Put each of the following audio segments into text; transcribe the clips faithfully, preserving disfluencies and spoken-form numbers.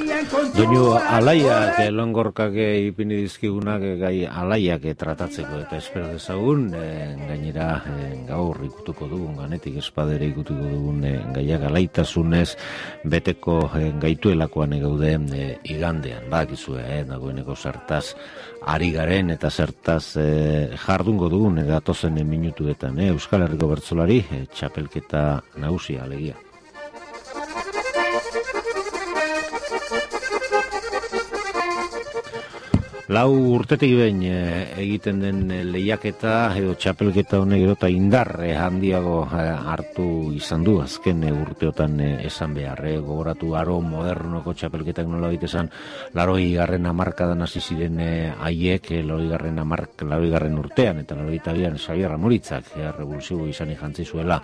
Doinu alaiak, longorkak ipini dizkigunak gai alaiak tratatzeko eta espero dezagun, e, gainera e, gaur ikutuko dugun, ganetik espadere ikutuko dugun e, gaiak alaitasunez beteko e, gaituelakoan gaude e, igandean, bakizue, e, dagoeneko zertaz ari garen eta zertaz e, jardungo dugun e, datozen e, minutuetan, e, Euskal Herriko bertsolari e, txapelketa nagusia alegia. Lau urtetik behin e, egiten den lehiaketa edo txapelketa honek gero eta indar e, handiago e, hartu izan du azken e, urteotan e, esan behar. E, gogoratu aro modernoko txapelketak nola esan laroi garren hamarkadan hasi ziren e, haiek, e, laroi garren hamark, laroi garren urtean eta laroi tabian Xabier Ramuritzak e, revoluzio izanik jantzi zuela.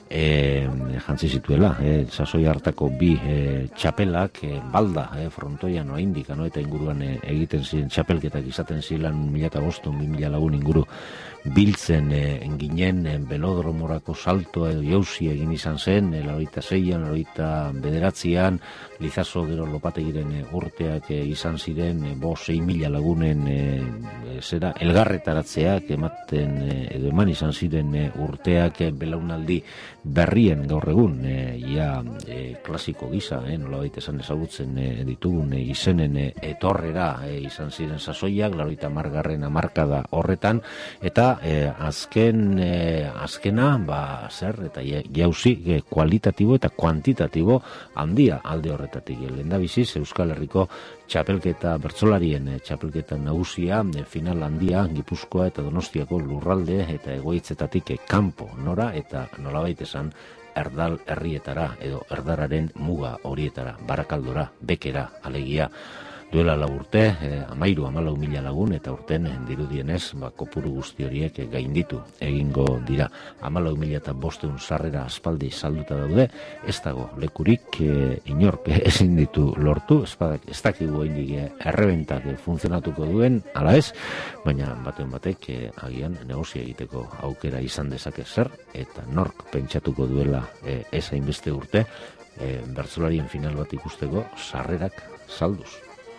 E, jantzi zituela, e, sasoi hartako bi e, txapelak e, balda, e, frontoian oraindik ano eta inguruan e, egiten ziren txapelketak izaten ziren mila eta boston, bi mila lagun inguru biltzen e, ginen e, belodromorako salto edo jauzi egin izan zen, e, laroita seian, laroita bederatzian, Lizaso gero lopategiren e, urteak e, izan ziren, e, bo sei mila lagunen e, e, zera elgarretaratzeak ematen e, edo eman izan ziren e, urteak e, belaunaldi berrien gaur egun, e, ia e, klasiko gisa, e, nola baita esan ezagutzen e, ditugun e, izenen e, etorrera e, izan ziren sasoiak, laroita margarren amarkada horretan, eta e, azken e, azkena, ba, zer, eta jauzi e, kualitatibo eta kuantitatibo handia alde horretatik. Lehendabiziz Euskal Herriko txapelketa bertsolarien e, txapelketa nagusia, e, final handia Gipuzkoa eta Donostiako lurralde eta egoitzetatik e, kanpo nora eta nolabait esan erdal herrietara edo erdararen muga horietara, Barakaldora, Bekera, alegia. Duela lau urte, eh, amairu, amalau mila lagun, eta urten eh, dirudienez, ba, kopuru guzti horiek eh, gainditu egingo dira. Amalau mila eta bosteun sarrera aspaldi salduta daude, ez dago lekurik eh, inork ezin ditu lortu, espadak, ez dakigu indik eh, errebentak eh, funtzionatuko duen, ala ez, baina baten batek eh, agian negozia egiteko aukera izan dezake zer, eta nork pentsatuko duela eh, ez hainbeste urte, eh, bertsolarien final bat ikusteko sarrerak salduz.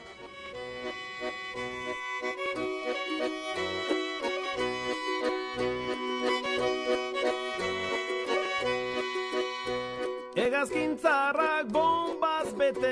Egazkintzarrak bombaz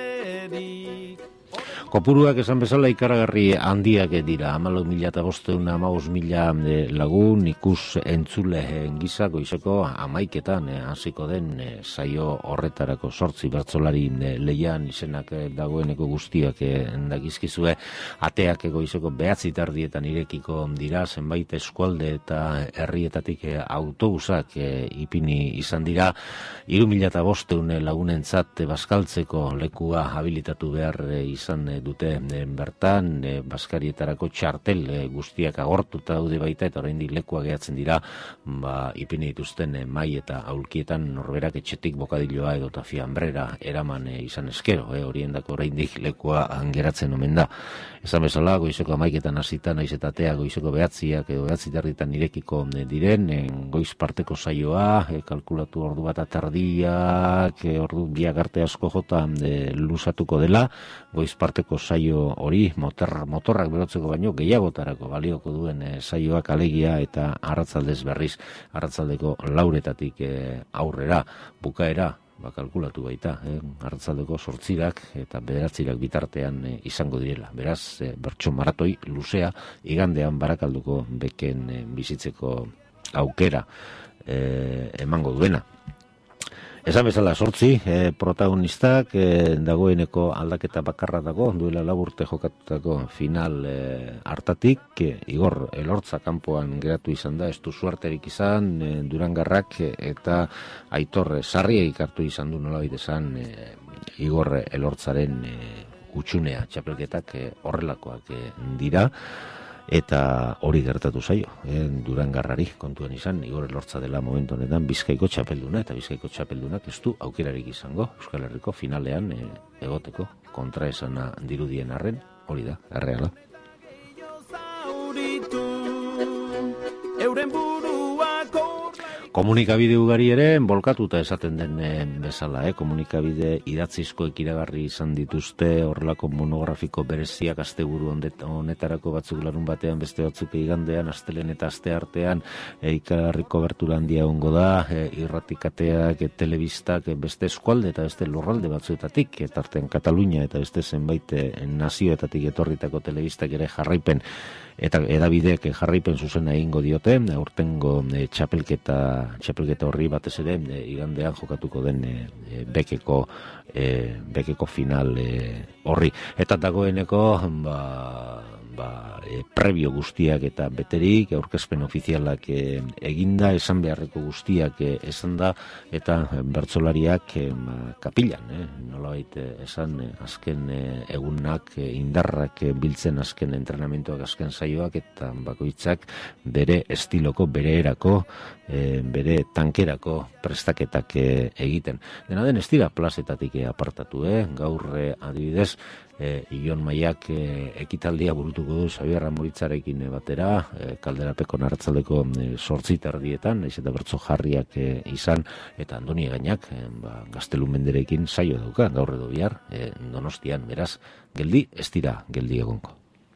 beterik. Kopuruak esan bezala ikaragarri handiak dira, hamalau mila eta bosteun hamabost mila lagun ikus entzule gisa goizeko hamaiketan hasiko den saio horretarako zortzi bertsolari lehian izenak dagoeneko guztiak dakizkizue, ateak goizeko behatzi tardietan irekiko dira, zenbait eskualde eta herrietatik autobusak ipini izan dira, hiru mila eta bosteun lagunentzat bazkaltzeko lekua habilitatu behar izan dute bertan, e, Baskarietarako txartel e, guztiak agortuta daude baita eta oraindik lekua gehatzen dira, ba, ipini dituzten e, mai eta aulkietan norberak etxetik bokadilloa edo tafianbrera eraman e, izan eskero, e, horiendako oraindik lekua geratzen omen da. Esan bezala, goizeko hamaiketan hasita naiz eta atea goizeko behatziak edo behatzi tarditan irekiko diren, e, goiz parteko saioa, e, kalkulatu ordu bat atardiak, e, ordu biak arte asko jota e, lusatuko dela, goiz parteko saio hori motor, motorrak berotzeko baino gehiagotarako balioko duen e, saioak alegia eta arratzaldez berriz, arratzaldeko lauretatik e, aurrera, bukaera, ba, kalkulatu baita, eh? Arratzaldeko sortzirak eta bederatzirak bitartean eh, izango direla. Beraz, eh, bertso maratoi luzea, igandean Barakalduko beken eh, bizitzeko aukera eh, emango duena. Esan bezala sortzi, eh, protagonistak eh, dagoeneko aldaketa bakarra dago, duela laburte jokatutako final eh, hartatik, eh, Igor Elortza kanpoan geratu izan da, ez du suarterik izan, eh, Durangarrak eh, eta Aitor Sarriek hartu izan du nolabait esan eh, Igor Elortzaren eh, utxunea, txapelketak eh, horrelakoak eh, dira, eta hori gertatu zaio, eh, Durangarrari kontuan izan, Igor Elortza dela momentu honetan Bizkaiko txapelduna, eta Bizkaiko txapeldunak ez du aukerarik izango Euskal Herriko finalean eh, egoteko kontraesana dirudien arren, hori da, erreala. Komunikabide ugari ere, bolkatuta esaten den bezala, eh? Komunikabide idatzizkoek iragarri izan dituzte, horrelako monografiko bereziak asteburu honetarako batzuk larun batean, beste batzuk igandean, astelen eta aste artean, e, ikagarri kobertura handia ongo da, e, irratikateak, e, telebistak, e, beste eskualde eta beste lurralde batzuetatik, eta artean Katalunia eta beste zenbait e, nazioetatik etorritako telebistak ere jarraipen, eta edabideek jarraipen zuzena egingo diote, aurtengo e, txapelketa, txapelketa horri batez ere e, igandean jokatuko den e, bekeko, e, bekeko final e, horri. Eta dagoeneko, ba, ba, e, prebio guztiak eta beterik, aurkezpen ofizialak e, eginda, esan beharreko guztiak e, esan da, eta bertsolariak e, kapilan, eh? nolabait esan e, azken e, egunak e, indarrak e, biltzen azken entrenamentuak, azken saioak, eta bakoitzak bere estiloko, bere erako, e, bere tankerako prestaketak e, egiten. Dena den ez dira plazetatik e, apartatu, eh? gaur e, adibidez, E, Ion Maiak e, ekitaldia burutuko du Xabier Amoritzarekin e, batera, e, Kalderapeko narratzaldeko e, sortzi terdietan, naiz eta bertso jarriak e, izan, eta Andoni Gainak e, ba, Gaztelu Menderekin saio dauka, gaur edo bihar, e, Donostian, beraz, geldi, ez dira geldi egonko.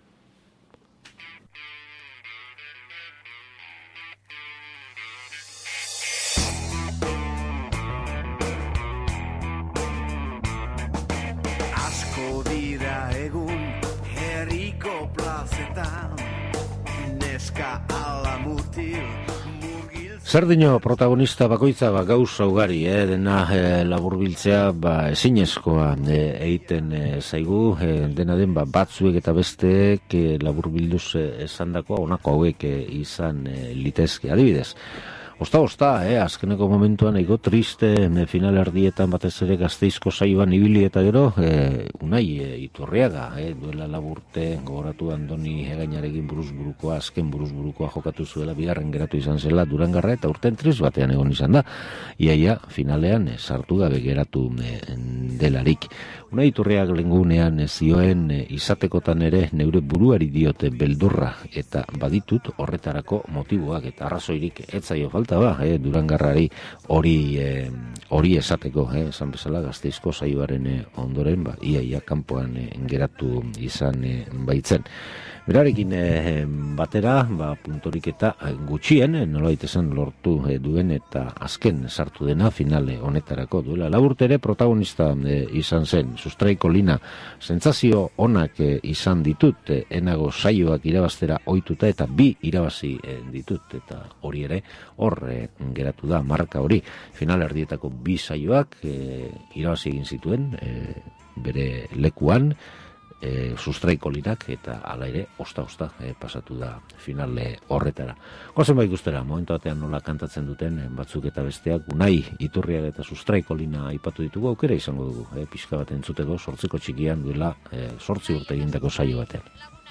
Zer dino protagonista bakoitza ba, gauza ugari, eh, dena eh, laburbiltzea ba, ezinezkoa eh, egiten eh, zaigu, eh, dena den ba, batzuek eta besteek eh, laburbilduz eh, esandakoa honako hauek eh, izan eh, litezke, adibidez. Osta, osta, eh, azkeneko momentuan ego triste, eh, final erdietan batez ere Gasteizko saioan ibili eta gero, eh, Unai eh, Iturriaga, eh, duela laburte, gogoratu Andoni Egainarekin buruzburukoa, azken buruzburukoa jokatu zuela, bigarren geratu izan zela Durangarra, eta urten tris batean egon izan da, iaia finalean eh, sartu gabe geratu eh, delarik. Unai Iturriak lengunean eh, zioen eh, izatekotan ere neure buruari diote beldurra, eta baditut horretarako motiboak eta arrazoirik etzaio falta ba, eh, Durangarrari hori eh, hori esateko, eh, esan bezala Gasteizko saioaren eh, ondoren, ba, iaia kanpoan eh, geratu izan eh, baitzen. Berarekin eh, batera, ba, puntorik eta gutxien, eh, nolabait esan lortu eh, duen eta azken sartu dena finale honetarako duela. Laburtere protagonista eh, izan zen, sustraiko lina, sentsazio onak eh, izan ditut, eh, enago saioak irabaztera ohituta eta bi irabazi eh, ditut, eta hori ere hor eh, geratu da marka hori. Final erdietako bi saioak eh, irabazi egin zituen eh, bere lekuan, E, sustraiko linak, eta ala ere osta-osta e, pasatu da finale horretara. Gozen bai guztera, momentu batean nola kantatzen duten batzuk eta besteak, Unai Iturriaga eta sustraiko lina aipatu ditugu, aukera izango dugu, e, pixka bat entzuteko, sortziko txikian duela e, sortzi urte egindako saio batean.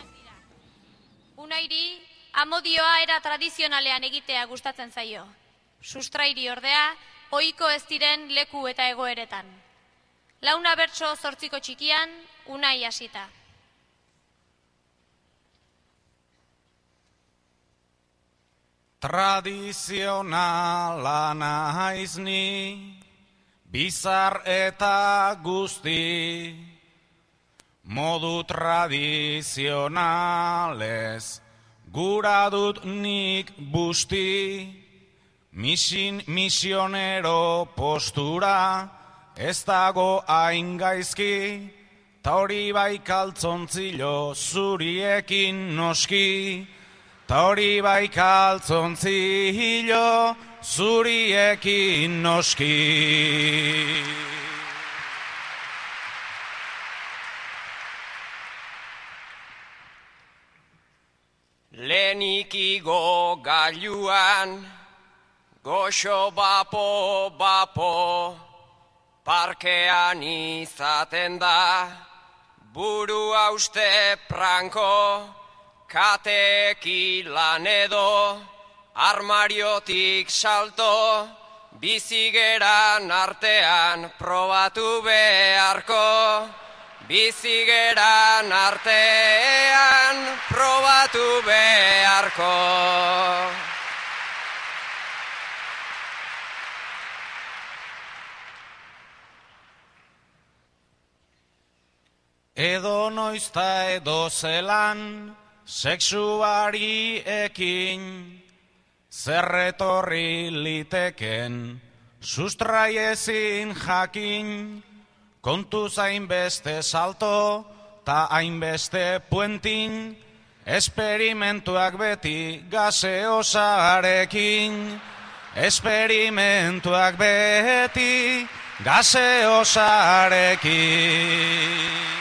Unairi amodioa era tradizionalean egitea gustatzen zaio. Sustrairi ordea, ohiko ez diren leku eta egoeretan. Launa bertso zortziko txikian, Unai hasita. Tradizionala naiz ni, bizar eta guzti, modu tradizionalez, gura dut nik busti, misin misionero postura, ez dago hain gaizki, ta hori bai kaltzontzilo zuriekin noski, ta hori bai kaltzontzilo zuriekin noski. Lehenik igo gailuan, goxo bapo bapo, parkean izaten da, buru hauste pranko, katekilan edo, armariotik salto, bizigeran artean probatu beharko, bizigeran artean probatu beharko. Edo noizta edo zelan, sexuari ekin, zerretorri liteken, sustrai ezin jakin, kontuz hainbeste salto, ta hainbeste puentin, esperimentuak beti gaseosarekin, esperimentuak beti gaseosarekin.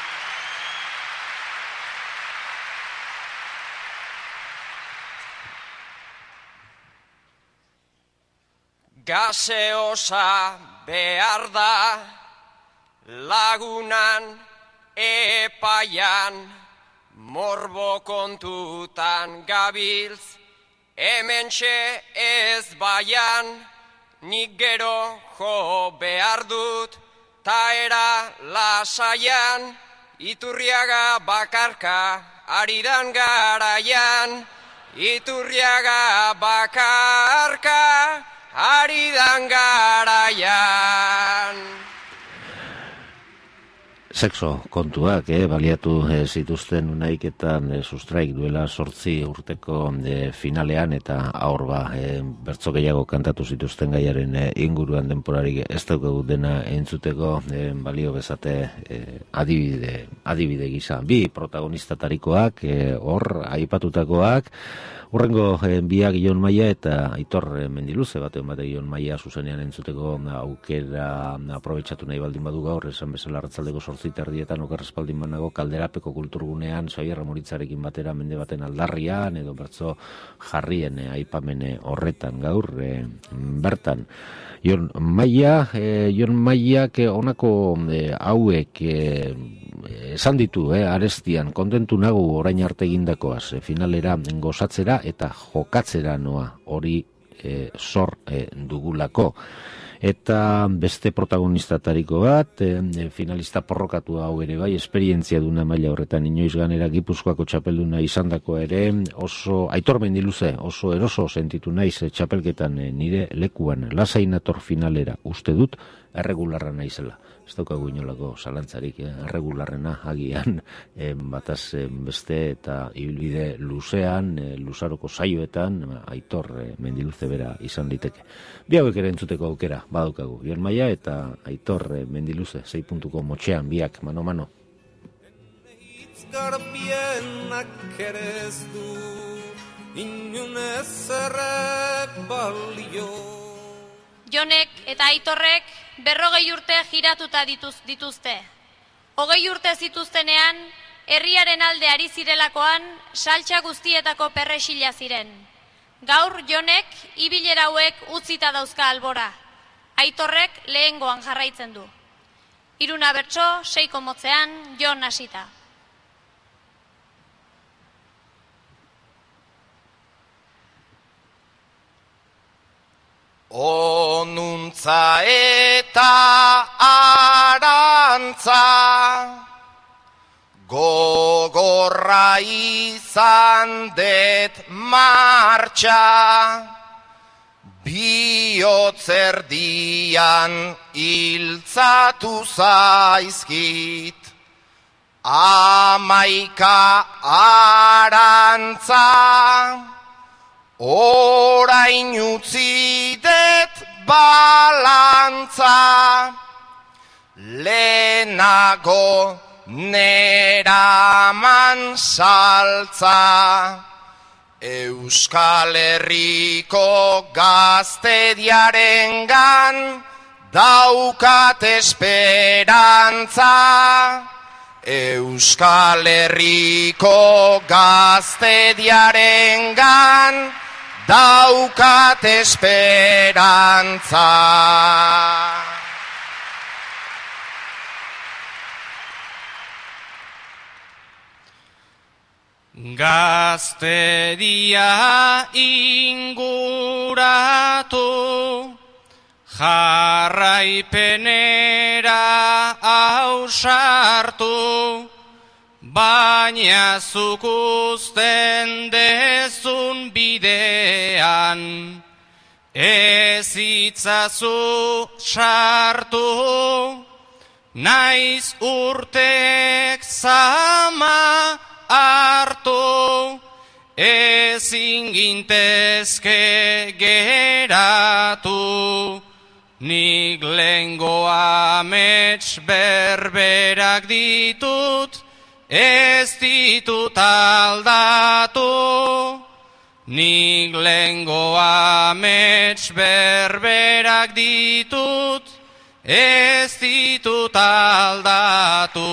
Gaseosa behar da lagunan epaian, morbo kontutan gabiltz, hementxe ez baian, nik gero jo behar dut, ta era lasaian, Iturriaga bakarka aridan garaian, Iturriaga bakarka aridan garaian. Sexo kontuak, eh, baliatu eh, zituzten unaiketan eh, sustraik duela sortzi urteko eh, finalean, eta aur ba, eh, bertso gehiago kantatu zituzten gaiaren eh, inguruan denporarik ez daukagu dena entzuteko, eh, balio bezate eh, adibide, adibide gisa. Bi protagonistatarikoak, eh, hor aipatutakoak, Urrengo eh, biak Jon Maia eta Aitor eh, Mendiluze, batean bate Jon Maia zuzenean entzuteko aukera aprobetxatu nahi baldin badu gaur, esan bezala arratsaldeko zortzi terdietan okerrespaldin banago Kalderapeko kulturgunean Xabier Moritzarekin batera mende baten aldarrian edo bertso jarrien eh, aipamene horretan gaur eh, bertan. Jon Maia, eh, Jon Maiak eh, honako eh, hauek eh, esan ditu, eh, arestian, kontentu nago orain arte egindakoaz, eh, finalera gozatzera eta jokatzera noa hori eh, zor eh, dugulako. Eta beste protagonistatariko bat, eh, finalista porrokatu hau ere bai, esperientzia duna maila horretan inoiz ganera Gipuzkoako txapelduna izandako ere, oso, Aitor Mendiluze, oso eroso sentitu naiz eh, txapelketan eh, nire lekuan lasainator finalera uste dut, erregularra naizela. Ez daukagu inolako zalantzarik, eh? erregularrena agian, eh, bataz eh, beste eta ibilbide luzean, eh, luzaroko saioetan, Aitor eh, Mendiluze bera izan liteke. Bi hauek ere entzuteko aukera, badaukagu. Jon Maia eta Aitor eh, Mendiluze, sei puntuko motxean, biak, mano-mano. Garbienak ere ez du inunez erre balio. Jonek eta Aitorrek berrogei urte giratuta dituz, dituzte. Hogei urte zituztenean, herriaren alde ari zirelakoan, saltsa guztietako perresila ziren. Gaur Jonek ibilera hauek utzita dauzka albora. Aitorrek lehengoan jarraitzen du. Hiruna bertso, seiko motzean, Jon hasita. Onuntza eta arantza, gogorra izan det martxa, bihotzerdian hiltzatu zaizkit, amaika arantza, orain utzi det balantza, lehenago neraman saltza, Euskal Herriko gaztediarengan daukat esperantza, Euskal Herriko gaztediarengan daukat esperantza. Gaztedia inguratu, jarraipenera ausartu, baina zuk uzten dezun bidean, ez itzazu sartu, naiz urteek zama hartu, ezin gintezke geratu, nik lehengo amets berberak ditut, ez ditut aldatu. Nik lehengo amets berberak ditut, ez ditut aldatu.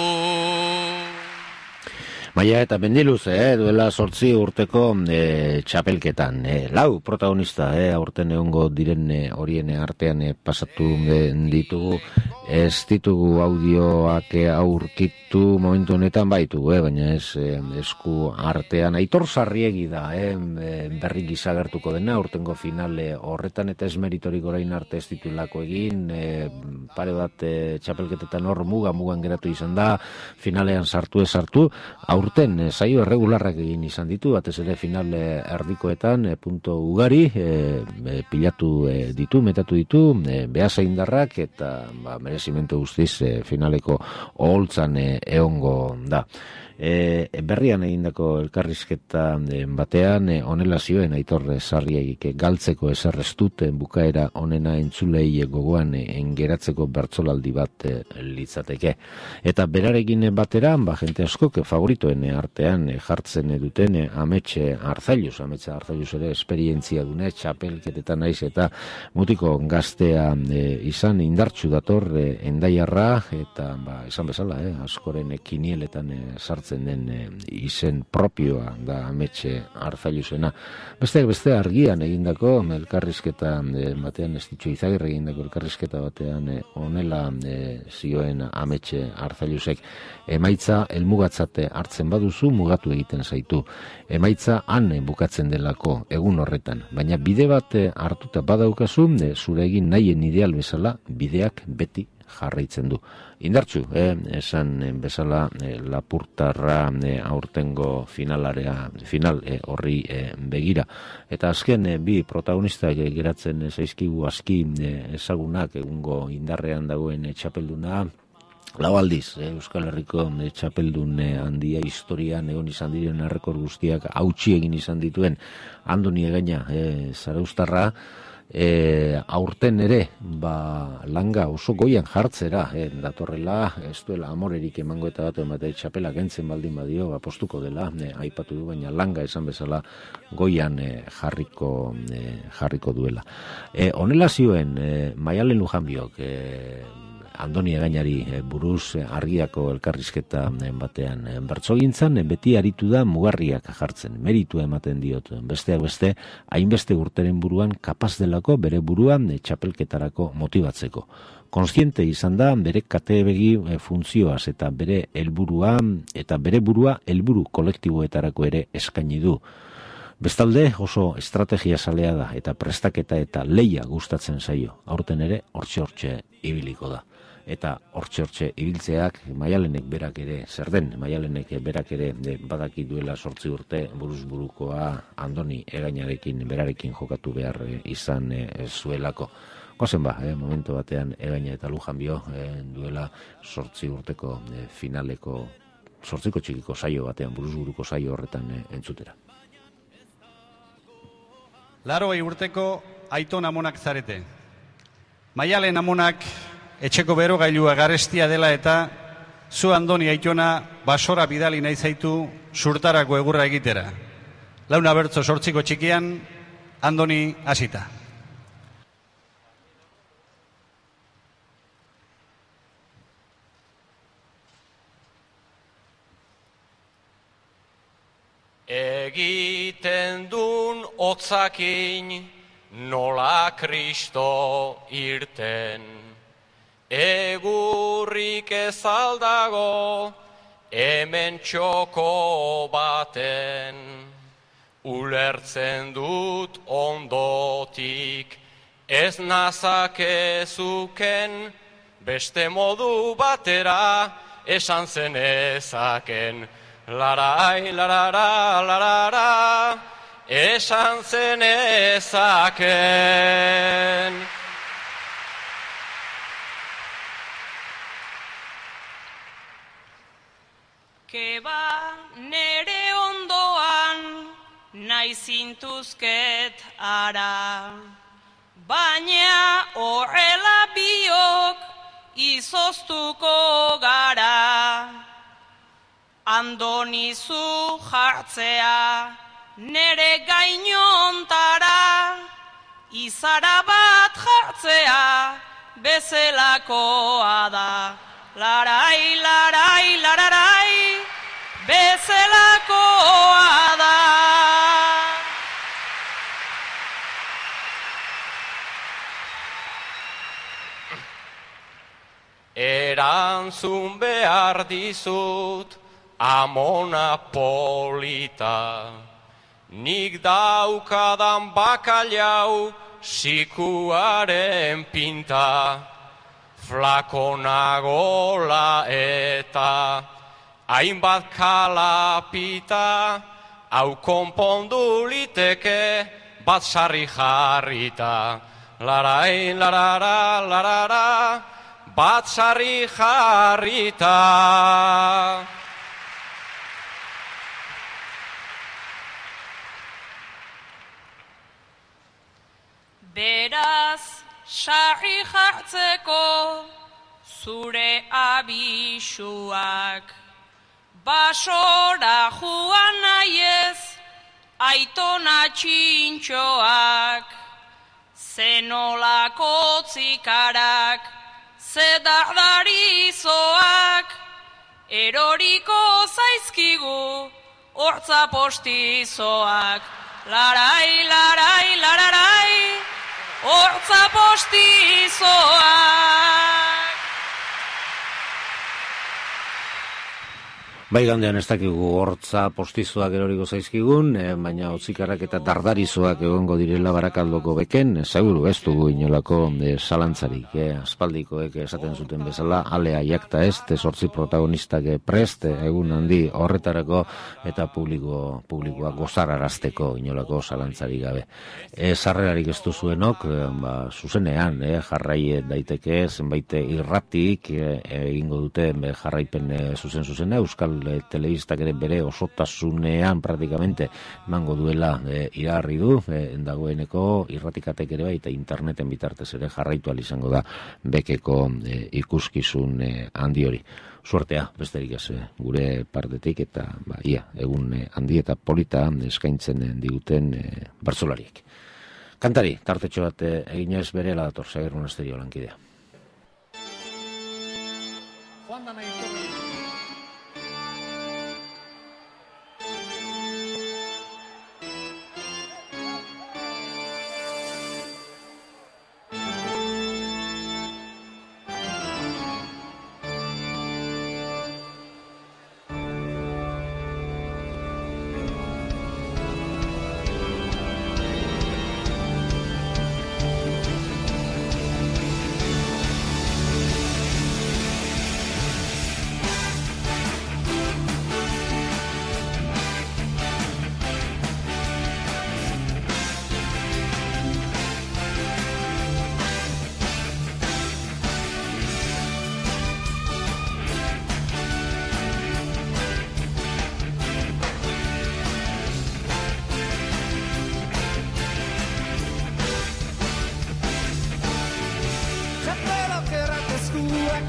Maia eta Mendiluz, eh, duela sortzi urteko eh, txapelketan. Eh, lau protagonista, eh, aurten egongo diren eh, horien artean eh, pasatu eh, ditugu. Ez ditugu audioak eh, aurkitu momentu honetan baitu, eh, baina ez eh, esku artean. Aitor Sarriegi da, eh, berri gisa gertuko dena, aurtengo finale horretan eta ez meritorik orain arte ez ditulako egin. Eh, pare bat eh, txapelketetan hor muga, mugan geratu izan da, finalean sartu ez sartu. Urten e, saio erregularrak egin izan ditu, batez ere finale erdikoetan e, punto ugari e, e, pilatu e, ditu, metatu ditu, e, behasa indarrak eta ba, merezimento guztiz e, finaleko oholtzan e, eongo da. E, berrian egindako elkarrizketa e, batean e, onela zioen Aitor Sarriegik galtzeko ezer ez dut bukaera onena entzulei gogoan e, engeratzeko bertsolaldi bat e, litzateke. Eta berarekin batera, ba, jente asko favoritoen artean e, jartzen duten e, ametxe Arzailuz, ametxe Arzailuz ere esperientzia dune, txapelketetan naiz eta mutiko gaztea e, izan indartsu dator e, endaiarra eta ba, esan bezala, e, askoren e, kinieletan e, sartzen den e, izen propioa da ametxe Arzailuzena. Besteak beste argian egindako elkarrizketa e, batean, ez ditxo Izagirre egindako elkarrizketa batean e, onela e, zioen ametxe Arzailuzek, emaitza helmugatzate hartzen baduzu mugatu egiten zaitu. Emaitza han bukatzen delako egun horretan, baina bide bat hartuta badaukazu, e, zure egin nahien ideal bezala bideak beti jarraitzen du. Indartsu, eh, esan bezala eh, lapurtarra eh, aurtengo finalarea, final eh, horri eh, begira. Eta azken eh, bi protagonistak eh, geratzen eh, zaizkigu aski eh, ezagunak egungo indarrean dagoen eh, txapelduna, lau aldiz, eh, Euskal Herriko eh, txapeldun eh, handia historian egon izan diren errekor guztiak hautsi egin izan dituen Andoni Egaina eh, zarauztarra, E, aurten ere ba, langa oso goian jartzera e, datorrela, ez duela amorerik emango eta bat emate txapela gentzen baldin badio, ba, postuko dela, e, aipatu du, baina langa esan bezala goian e, jarriko, e, jarriko duela. E, honela zioen e, Maialen Lujanbiok e, Andoni Egainari buruz argiako elkarrizketa batean. Bertsogintzan beti aritu da mugarriak jartzen, meritu ematen diot. Besteak beste, hainbeste urteren buruan kapaz delako bere buruan txapelketarako motibatzeko. Kontziente izan da bere katebegi funtzioaz eta bere helburua eta bere burua helburu kolektiboetarako ere eskaini du. Bestalde oso estrategia zalea da eta prestaketa eta leia gustatzen zaio. Aurten ere hortxe-hortxe ibiliko da. Eta hortxe-hortxe ibiltzeak Maialenek berak ere, zer den, Maialenek berak ere badaki duela sortzi urte buruz burukoa Andoni Egainarekin, berarekin jokatu behar izan zuelako. Gozen ba, eh, momentu batean Egaina eta Lujanbio eh, duela sortzi urteko eh, finaleko, sortziko txikiko saio batean, buruz buruko saio horretan eh, entzutera. Larogei urteko Aiton amonak zarete. Maialen amonak etxeko berogailua garestia dela eta zu Andoni Aitona basora bidali nahi zaitu surtarako egurra egitera. Launa bertso sortziko txikian, Andoni hasita. Egiten dun otzakin nola Kristo irten. Egurrik ez aldago hemen txoko baten. Ulertzen dut ondotik ez nazakezuken, beste modu batera esan zen ezaken. Larai, larara, larara, esan zen ezaken. Keba nere ondoan nahi zintuzket ara, baina horrela biok izoztuko gara. Andonizu jartzea nere gainontara, izara bat jartzea bezelakoa da. Larai, larai, lararai, bezelakoa da. Erantzun behar dizut amona polita, nik daukadan bakailau sikuaren pinta. Flakonagola eta hainbat kalapita, hau konpondu liteke bat sarri jarrita. Larai, larara, larara, bat sarri jarrita. Beraz, sarri jartzeko zure abisuak, basora joan nahiez aitona txintxoak, zenolako tzikarak, zedardarizoak, eroriko zaizkigu hortza postizoak. Larai, larai, lararai, hortza postizoak. Bai, gandean ez dakigu hortza postizoak eroriko zaizkigun, eh, baina otzikarrak eta dardarizoak egongo direla Barakaldoko beken, eh, seguru ez dugu inolako eh, zalantzarik, eh, aspaldikoek esaten zuten bezala, alea jakta ez, zortzi protagonistak eh, prest, eh, egun handi horretarako eta publiko, publikoa gozararazteko inolako zalantzarik gabe. Eh, sarrerarik ez duzuenok, eh, ba, zuzenean, eh, jarrai daiteke, zenbait irratik eh, egingo dute eh, jarraipen eh, zuzen zuzena, Euskal telebistak ere bere osotasunean praktikamente emango duela e, iragarri du, e, dagoeneko irratikatek ere bai eta interneten bitartez ere jarraitu ahal izango da bekeko e, ikuskizun e, handi hori. Suertea, besterik ez gure partetik eta ba, ia, egun e, handi eta polita eskaintzen e, diguten e, bertsolariek. Kantari, tartetxo bat e, eginez berela dator, Xabier Monasterio lankidea. Juan da nahi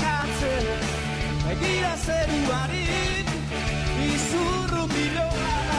Egia zeruari izurru milioa